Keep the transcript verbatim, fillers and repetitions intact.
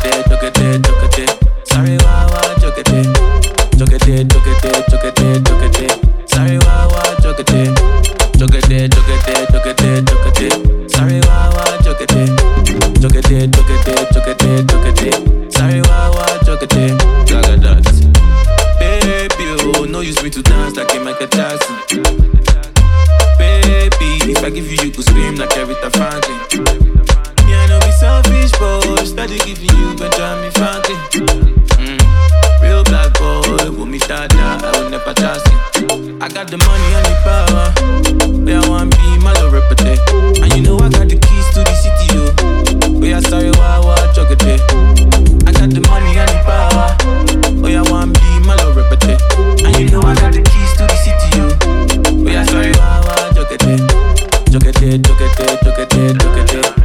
jokete, jokete, jokete. Sorry, wah wah, jokete, jokete, jokete, jokete, jokete. Sorry, wah wah, jokete, jokete, jokete, jokete, jokete. Sorry, wah wah, jokete, jokete, jokete, jokete, jokete. Sorry, wah wah, jokete. Gaga dance, baby, oh, no use me to dance like a Michael Jackson. Baby, if I give you, you could scream like Aretha Franklin. Me, I know be selfish, but steady giving you Benjamin Franklin. Mm. Real black boy, with me dada, I will never trust him. I got the money and the power, where I want be my little repete. And you know I got the keys to the city, yo. Where I sorry, wah wah, chokete. I got the money and the power, where I want be my little repete. And you know I got the keys to the city, yo. Where I sorry, wah wah, chokete, chokete, chokete, chokete, chokete.